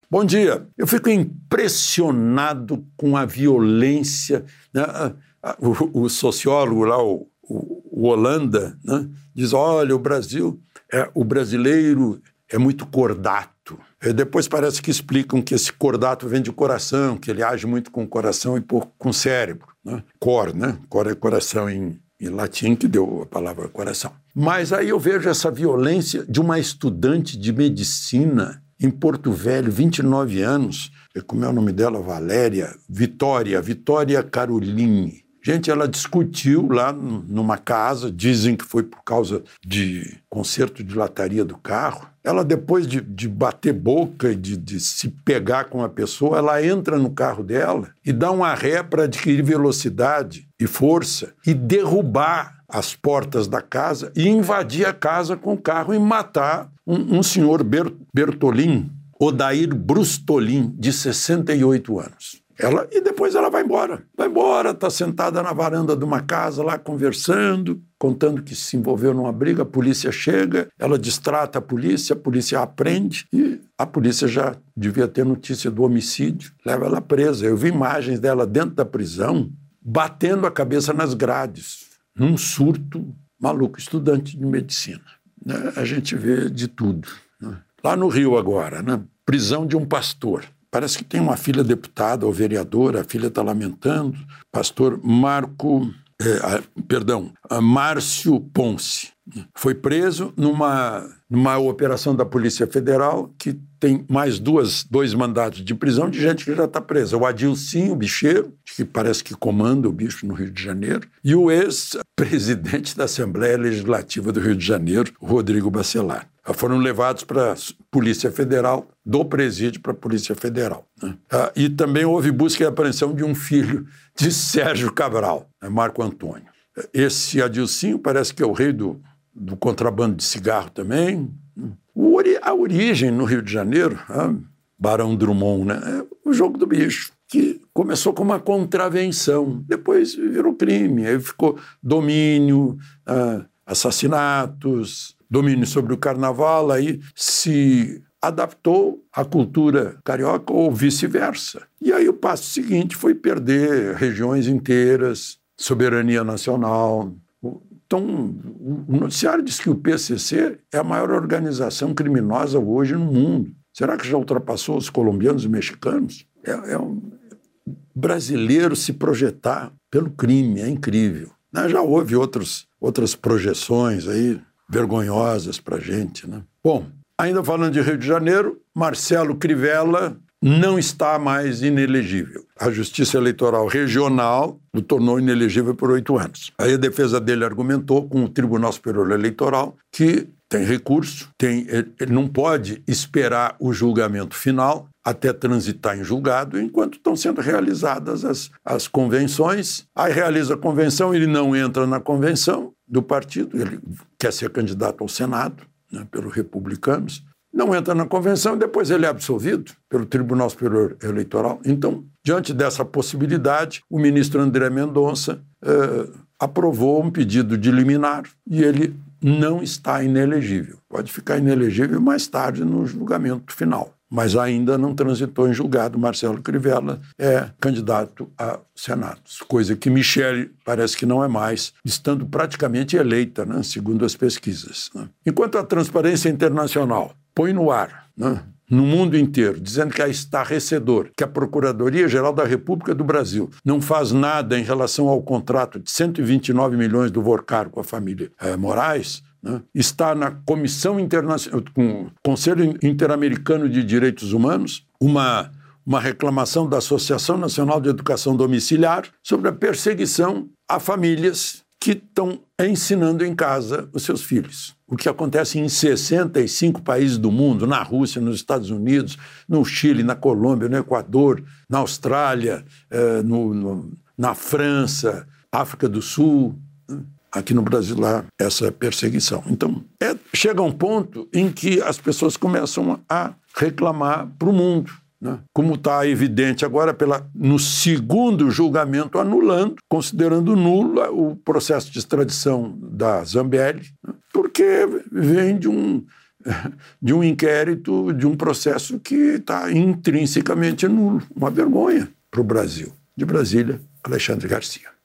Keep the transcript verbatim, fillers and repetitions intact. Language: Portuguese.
Bom dia. Eu fico impressionado com a violência, né? o, o sociólogo lá, o, o, o Holanda, né? Diz, olha, o Brasil, é, o brasileiro é muito cordato. E depois parece que explicam que esse cordato vem de coração, que ele age muito com o coração e pouco com o cérebro. Né? Cor, né? Cor é coração em, em latim, que deu a palavra coração. Mas aí eu vejo essa violência de uma estudante de medicina em Porto Velho, vinte e nove anos, como é o nome dela? Valéria, Vitória, Vitória Caroline. Gente, ela discutiu lá numa casa, dizem que foi por causa de conserto de lataria do carro. Ela, depois de, de bater boca e de, de se pegar com a pessoa, ela entra no carro dela e dá uma ré para adquirir velocidade e força e derrubar as portas da casa e invadir a casa com o carro e matar um, um senhor Ber, Bertolin, Odair Brustolin, de sessenta e oito anos. Ela, e depois ela vai embora. Vai embora, está sentada na varanda de uma casa lá conversando, contando que se envolveu numa briga, a polícia chega, ela distrata a polícia, a polícia a aprende e a polícia já devia ter notícia do homicídio, leva ela presa. Eu vi imagens dela dentro da prisão, batendo a cabeça nas grades, num surto maluco, estudante de medicina. Né? A gente vê de tudo. Né? Lá no Rio agora, né? Prisão de um pastor. Parece que tem uma filha deputada ou vereadora, a filha está lamentando. Pastor Marco, eh, perdão, Márcio Ponce. Foi preso numa, numa operação da Polícia Federal que tem mais duas, dois mandatos de prisão de gente que já está presa. O Adilcinho, o bicheiro, que parece que comanda o bicho no Rio de Janeiro, e o ex-presidente da Assembleia Legislativa do Rio de Janeiro, Rodrigo Bacelar. Foram levados para a Polícia Federal, do presídio para a Polícia Federal. Né? Ah, e também houve busca e apreensão de um filho de Sérgio Cabral, né? Marco Antônio. Esse Adilcinho parece que é o rei do, do contrabando de cigarro também. O, a origem no Rio de Janeiro, ah, Barão Drummond, né? É o jogo do bicho, que começou com uma contravenção, depois virou crime, aí ficou domínio, ah, assassinatos, domínio sobre o carnaval, aí se adaptou à cultura carioca ou vice-versa. E aí o passo seguinte foi perder regiões inteiras, soberania nacional. Então, o noticiário diz que o P C C é a maior organização criminosa hoje no mundo. Será que já ultrapassou os colombianos e mexicanos? É, é um brasileiro se projetar pelo crime, é incrível. Já houve outros, outras projeções aí, vergonhosas para a gente, né? Bom, ainda falando de Rio de Janeiro, Marcelo Crivella não está mais inelegível. A Justiça Eleitoral Regional o tornou inelegível por oito anos. Aí a defesa dele argumentou com o Tribunal Superior Eleitoral que tem recurso, tem, ele não pode esperar o julgamento final até transitar em julgado, enquanto estão sendo realizadas as, as convenções. Aí realiza a convenção, ele não entra na convenção do partido, ele quer ser candidato ao Senado, né, pelos republicanos, não entra na convenção e depois ele é absolvido pelo Tribunal Superior Eleitoral. Então, diante dessa possibilidade, o ministro André Mendonça eh, aprovou um pedido de liminar e ele não está inelegível. Pode ficar inelegível mais tarde no julgamento final, mas ainda não transitou em julgado. Marcelo Crivella é candidato a Senado, coisa que Michele parece que não é mais, estando praticamente eleita, né, segundo as pesquisas. Né? Enquanto a Transparência Internacional põe no ar, né, no mundo inteiro, dizendo que é estarrecedor, que a Procuradoria-Geral da República do Brasil não faz nada em relação ao contrato de cento e vinte e nove milhões do Vorcar com a família eh, Moraes, né? Está na Comissão Internacional, com o Conselho Interamericano de Direitos Humanos, uma, uma reclamação da Associação Nacional de Educação Domiciliar sobre a perseguição a famílias que estão ensinando em casa os seus filhos. O que acontece em sessenta e cinco países do mundo, na Rússia, nos Estados Unidos, no Chile, na Colômbia, no Equador, na Austrália, eh, no, no, na França, África do Sul, né? Aqui no Brasil, lá, essa perseguição. Então, é, chega um ponto em que as pessoas começam a reclamar para o mundo, né? Como está evidente agora pela, no segundo julgamento anulando, considerando nula o processo de extradição da Zambelli, né? Porque vem de um, de um inquérito, de um processo que está intrinsecamente nulo. Uma vergonha para o Brasil. De Brasília, Alexandre Garcia.